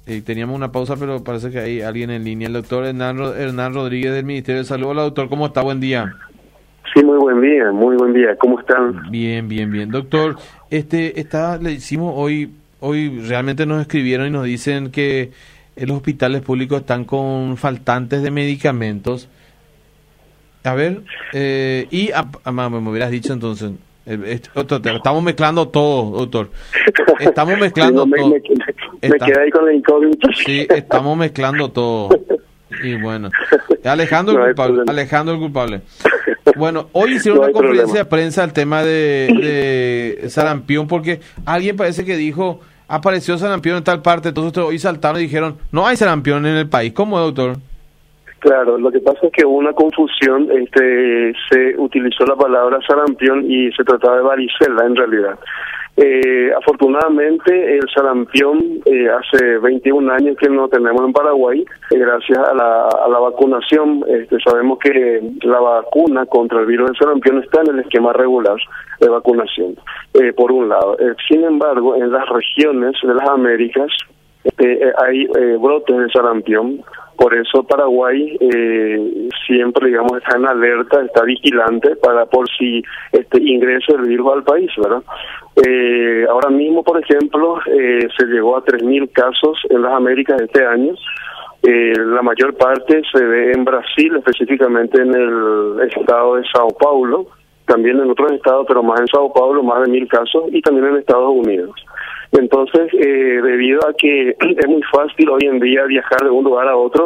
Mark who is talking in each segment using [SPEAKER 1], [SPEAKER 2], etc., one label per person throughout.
[SPEAKER 1] Teníamos una pausa, pero parece que hay alguien en línea. El doctor Hernán Rodríguez del Ministerio de Salud. Hola, doctor, ¿cómo está? Buen día.
[SPEAKER 2] Sí, muy buen día, muy buen día. ¿Cómo están?
[SPEAKER 1] Bien. Doctor, le hicimos hoy realmente nos escribieron y nos dicen que los hospitales públicos están con faltantes de medicamentos. A ver, me hubieras dicho entonces, estamos mezclando todo, doctor. Estamos mezclando todo.
[SPEAKER 2] Me quedé ahí con la incógnita.
[SPEAKER 1] Sí, estamos mezclando todo. Y bueno, Alejandro el culpable. Bueno, hoy hicieron una conferencia de prensa al tema de sarampión, porque alguien parece que dijo, apareció sarampión en tal parte, entonces hoy saltaron y dijeron, no hay sarampión en el país. ¿Cómo, doctor?
[SPEAKER 2] Claro, lo que pasa es que hubo una confusión, se utilizó la palabra sarampión y se trataba de varicela en realidad. Afortunadamente el sarampión hace 21 años que no tenemos en Paraguay, gracias a la vacunación. Sabemos que la vacuna contra el virus del sarampión está en el esquema regular de vacunación, por un lado. Sin embargo, en las regiones de las Américas hay brotes de sarampión. Por eso Paraguay siempre, digamos, está en alerta, está vigilante por si ingresa el virus al país, ¿verdad? Ahora mismo, por ejemplo, se llegó a 3.000 casos en las Américas este año. La mayor parte se ve en Brasil, específicamente en el estado de Sao Paulo, también en otros estados, pero más en Sao Paulo, más de 1.000 casos, y también en Estados Unidos. Entonces, debido a que es muy fácil hoy en día viajar de un lugar a otro,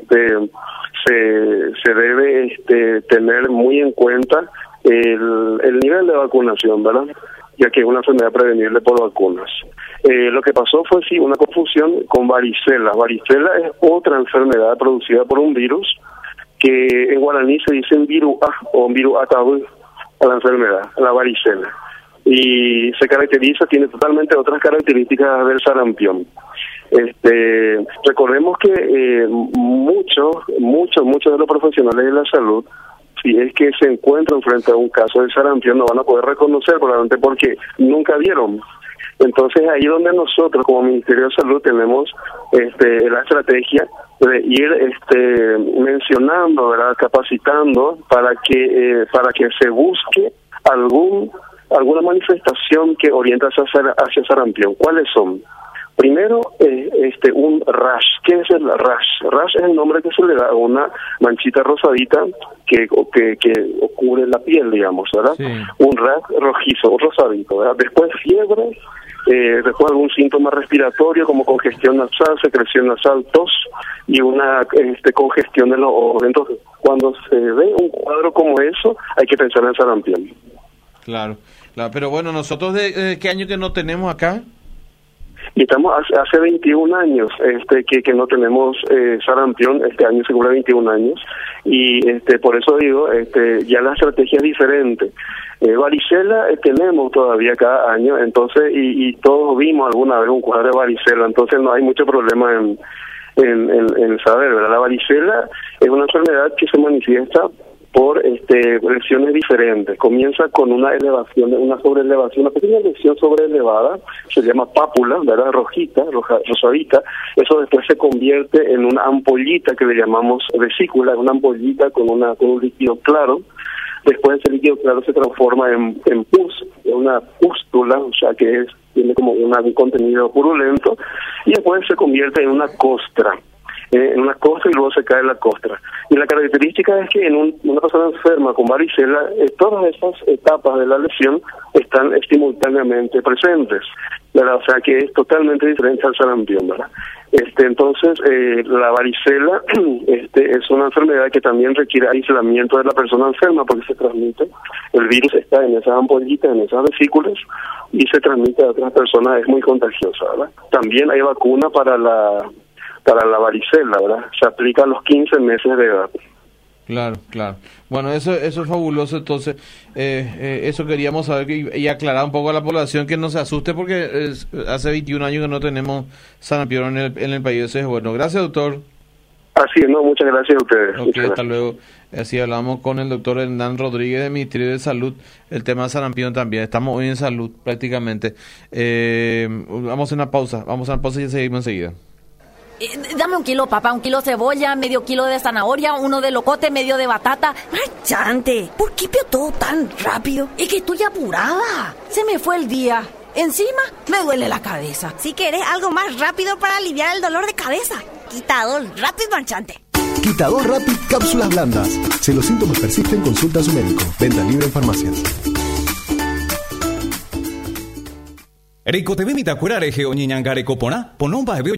[SPEAKER 2] se debe tener muy en cuenta el nivel de vacunación, ¿verdad? Ya que es una enfermedad prevenible por vacunas. Lo que pasó fue sí una confusión con varicela. Varicela es otra enfermedad producida por un virus que en guaraní se dice viruá o viruatabu a la enfermedad, la varicela. Y se caracteriza, tiene totalmente otras características del sarampión. Recordemos que muchos de los profesionales de la salud, si es que se encuentran frente a un caso de sarampión, no van a poder reconocer, probablemente porque nunca vieron. Entonces ahí donde nosotros como Ministerio de Salud tenemos la estrategia de ir mencionando, ¿verdad?, capacitando para que se busque alguna manifestación que orienta hacia sarampión. ¿Cuáles son? Primero, un rash. ¿Qué es el rash? Rash es el nombre que se le da a una manchita rosadita que cubre la piel, digamos, ¿verdad? Sí. Un rash rojizo, un rosadito, ¿verdad? Después fiebre, después algún síntoma respiratorio como congestión nasal, secreción nasal, tos y una congestión de los ojos. Entonces, cuando se ve un cuadro como eso, hay que pensar en sarampión.
[SPEAKER 1] Claro, pero bueno, nosotros ¿de qué año que no tenemos acá?
[SPEAKER 2] Y estamos hace 21 años que no tenemos sarampión. Este año se cumple 21 años y por eso digo, ya la estrategia es diferente. Varicela tenemos todavía cada año, entonces y todos vimos alguna vez un cuadro de varicela, entonces no hay mucho problema en saber, ¿verdad? La varicela es una enfermedad que se manifiesta por lesiones diferentes. Comienza con una sobreelevación, una pequeña lesión sobreelevada, se llama pápula, ¿verdad?, rosadita. Eso después se convierte en una ampollita que le llamamos vesícula, una ampollita con un líquido claro. Después ese líquido claro se transforma en pus, en una pústula, o sea que tiene como un contenido purulento, y después se convierte en una costra. En una costra y luego se cae en la costra. Y la característica es que en una persona enferma con varicela, todas esas etapas de la lesión están simultáneamente presentes, ¿verdad? O sea que es totalmente diferente al sarampión, ¿verdad? Entonces, la varicela es una enfermedad que también requiere aislamiento de la persona enferma porque se transmite. El virus está en esas ampollitas, en esas vesículas, y se transmite a otras personas, es muy contagiosa, ¿verdad? También hay vacuna para la varicela, ¿verdad? Se aplica a los 15 meses de edad.
[SPEAKER 1] Claro. Bueno, eso es fabuloso. Entonces, eso queríamos saber y aclarar un poco a la población que no se asuste porque hace 21 años que no tenemos sarampión en el país. Eso es bueno. Gracias, doctor.
[SPEAKER 2] Así es, muchas gracias a ustedes.
[SPEAKER 1] Ok, hasta luego. Así hablamos con el doctor Hernán Rodríguez del Ministerio de Salud. El tema de sarampión también. Estamos hoy en salud prácticamente. Vamos a una pausa y ya seguimos enseguida.
[SPEAKER 3] Dame 1 kilo papa, 1 kilo cebolla, medio kilo de zanahoria, 1 de locote, medio de batata.
[SPEAKER 4] Marchante, ¿por qué pidió todo tan rápido?
[SPEAKER 3] Es que estoy apurada. Se me fue el día. Encima me duele la cabeza.
[SPEAKER 4] Si querés algo más rápido para aliviar el dolor de cabeza, Quitador Rapid, marchante.
[SPEAKER 5] Quitador Rapid, cápsulas blandas. Si los síntomas persisten, consulta a su médico. Venta libre en farmacias.
[SPEAKER 6] Rico te ve mi tacurar eje o niñangare copona, ponomba